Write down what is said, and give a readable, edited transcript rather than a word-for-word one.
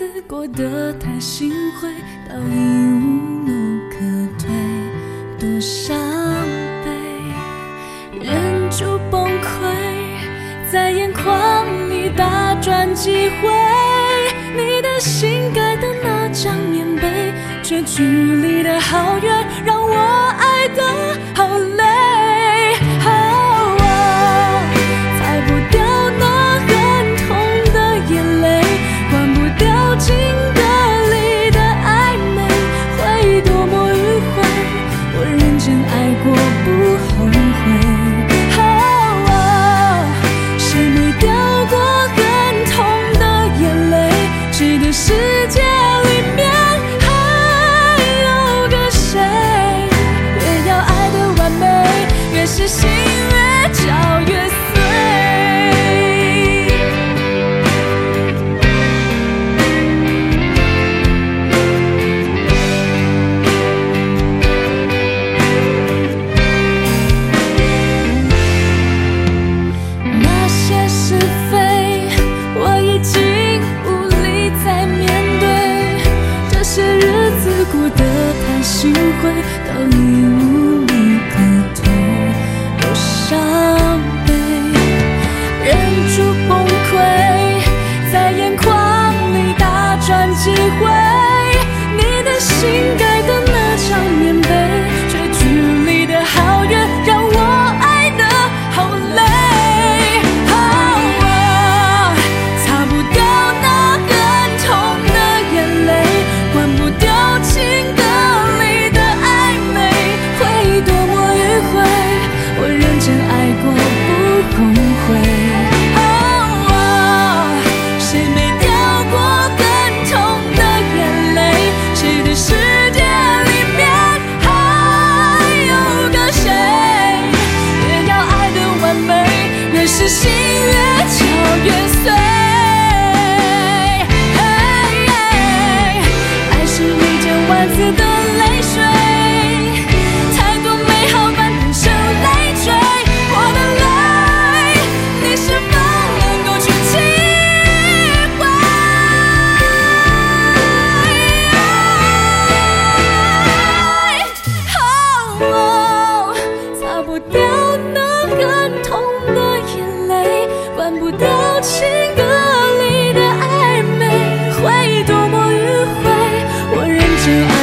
子过得太心灰，到已无路可退，多伤悲，忍住崩溃，在眼眶里打转几回，你的心盖的那张棉被，却距离的好远，让我爱的好累。擦不掉那很痛的眼泪，关不掉情歌里的暧昧，会多么迂回，我认真爱过不后悔。谁没掉过很痛的眼泪，值得世界里面还有个谁？越要爱的完美，越是心越嚼越碎。那些是非，我已经无力再面对，这些日子过得太心灰，到已无路可退，多伤悲，忍住崩溃，在眼眶里打转几回，你的心盖的那张棉被，却距离的好远，让我爱的好累。擦不掉那很痛的眼泪，关不掉情歌里的暧昧，会多么迂回，我认真爱过不后悔。谁没掉过更痛的眼泪，值得世界里面还有个谁？越要爱的完美，越是心越嚼越碎。爱是一件万次的泪水，太多美好般变成累赘，我的泪，你是否能够去体会？擦不掉那很痛的眼泪，关不掉情歌里的暧昧，会多么迂回，我认真爱